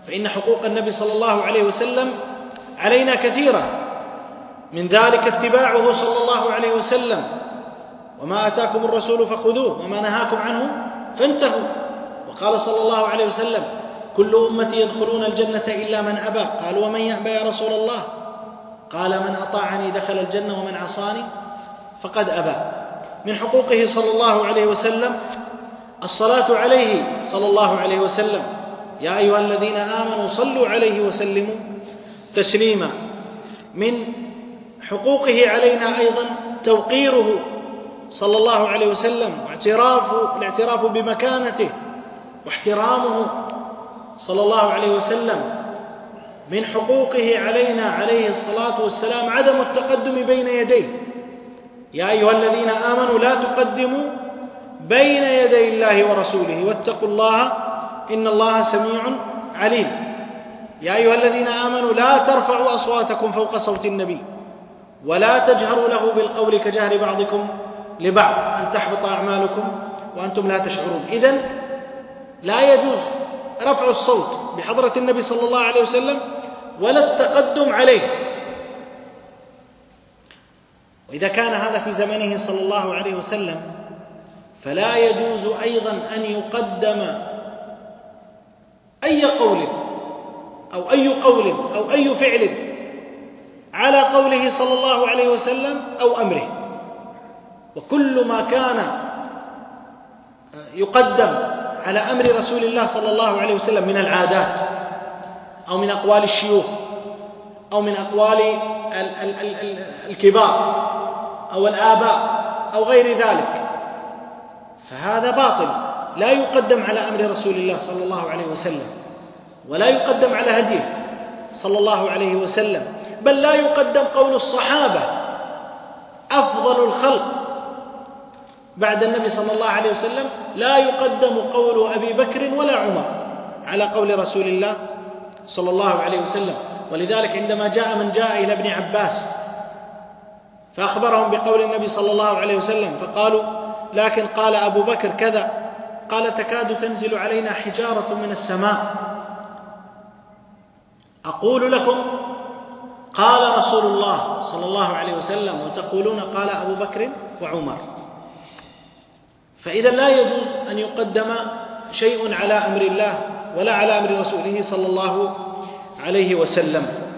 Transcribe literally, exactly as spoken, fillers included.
فإن حقوق النبي صلى الله عليه وسلم علينا كثيرة، من ذلك اتباعه صلى الله عليه وسلم، وما آتاكم الرسول فخذوه وما نهاكم عنه فانتهوا. وقال صلى الله عليه وسلم: كل أمتي يدخلون الجنة إلا من أبى. قالوا: ومن يأبى يا رسول الله؟ قال: من أطاعني دخل الجنة ومن عصاني فقد أبى. من حقوقه صلى الله عليه وسلم الصلاة عليه صلى الله عليه وسلم: يا أيها الذين آمنوا صلوا عليه وسلموا تسليما. من حقوقه علينا أيضا توقيره صلى الله عليه وسلم واعترافه الاعتراف بمكانته واحترامه صلى الله عليه وسلم. من حقوقه علينا عليه الصلاة والسلام عدم التقدم بين يديه: يا أيها الذين آمنوا لا تقدموا بين يدي الله ورسوله واتقوا الله إن الله سميع عليم. يا أيها الذين آمنوا لا ترفعوا أصواتكم فوق صوت النبي ولا تجهروا له بالقول كجهر بعضكم لبعض أن تحبط أعمالكم وأنتم لا تشعرون. إذن لا يجوز رفع الصوت بحضرة النبي صلى الله عليه وسلم ولا التقدم عليه. وإذا كان هذا في زمنه صلى الله عليه وسلم فلا يجوز أيضا أن يقدم أي قول أو أي قول أو أي فعل على قوله صلى الله عليه وسلم أو أمره. وكل ما كان يقدم على أمر رسول الله صلى الله عليه وسلم من العادات أو من أقوال الشيوخ أو من أقوال الكبار أو الآباء أو غير ذلك فهذا باطل، لا يقدم على أمر رسول الله صلى الله عليه وسلم ولا يقدم على هديه صلى الله عليه وسلم، بل لا يقدم قول الصحابة أفضل الخلق بعد النبي صلى الله عليه وسلم، لا يقدم قول أبي بكر ولا عمر على قول رسول الله صلى الله عليه وسلم. ولذلك عندما جاء من جاء إلى ابن عباس فأخبرهم بقول النبي صلى الله عليه وسلم فقالوا: لكن قال أبو بكر كذا، قال: تكاد تنزل علينا حجارة من السماء أقول لكم قال رسول الله صلى الله عليه وسلم وتقولون قال أبو بكر وعمر. فإذا لا يجوز أن يقدم شيء على أمر الله ولا على أمر رسوله صلى الله عليه وسلم.